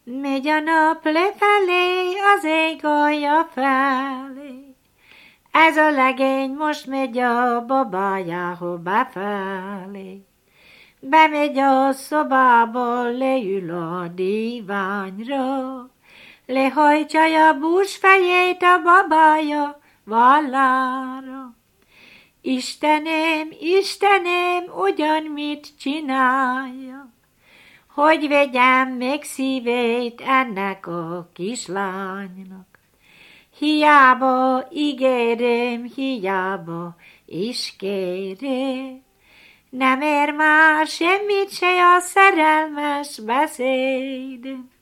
Megy a nap lefelé, az ég alja felé. Ez a legény most megy a babájához befelé. Bemegy a szobába, leül a díványra, lehajtja a búsfejét a babája vállára. Istenem, Istenem, ugyan mit csinálja, hogy vegyem meg szívét ennek a kislánynak. Hiába ígérem, hiába is kérem, nem ér már semmit se a szerelmes beszédem.